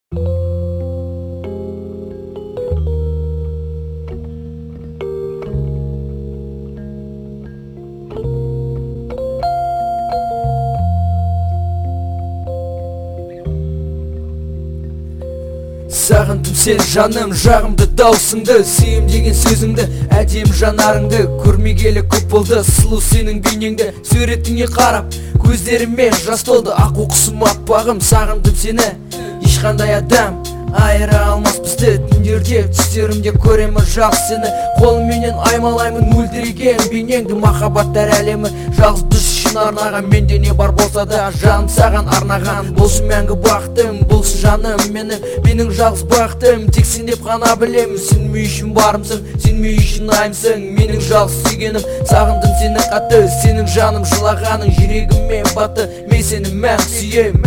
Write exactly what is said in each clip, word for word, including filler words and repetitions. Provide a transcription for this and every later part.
Сағындым сен жаным, жағымды даусыңды, сүйем деген сөзіңді, әдем жанарыңды. Көрмегелі көп болды сұлу сенің бейнеңді, суретіңе қарап көздеріме жас толды. Аққу құсым аппағым, сағындым сені, ешқандай адам айыра алмас бізді. Түндерде түстерімде көремін жақсы сені, қолымменен аймалаймын мөлдіреген бейнеңді. Махаббаттар әлемі жалғыз біз үшін арнаған, менде не бар болса да жаным саған арнаған. Болсын мәңгі бақытым, болсын жаным менің, менің жалғыз бақытым. Тек сен деп қана білемін, сен мен үшін барымсың, сен мен үшін айымсың, менің жалғыз сүйгенім. Сағындым сені қатты, сенің жаным жылағаның жүрегіме батты. Мен сені мәңгі сүйем.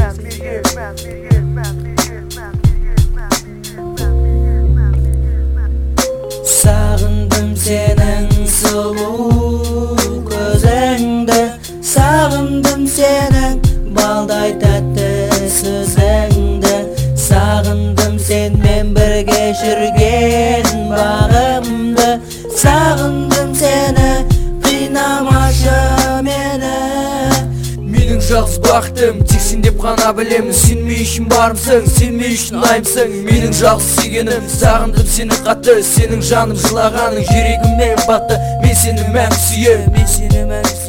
Сағындым сенің сұлу көзіңді, сағындым сенің балдай тәтті сөзіңді. Сағындым сенмен бірге жүрген бағымды, сағындым сені, қинамашы мені. Менің жалғыз бақытым, тек сен деп қана білемін, сен мен үшін барымсың, сен мен үшін айымсың, менің жалғыз сүйгенім. Сағындым сені қатты, сенің жаным жылағаның жүрегіме батты. Мен сені мәңгі сүйем, мен сені мәңгі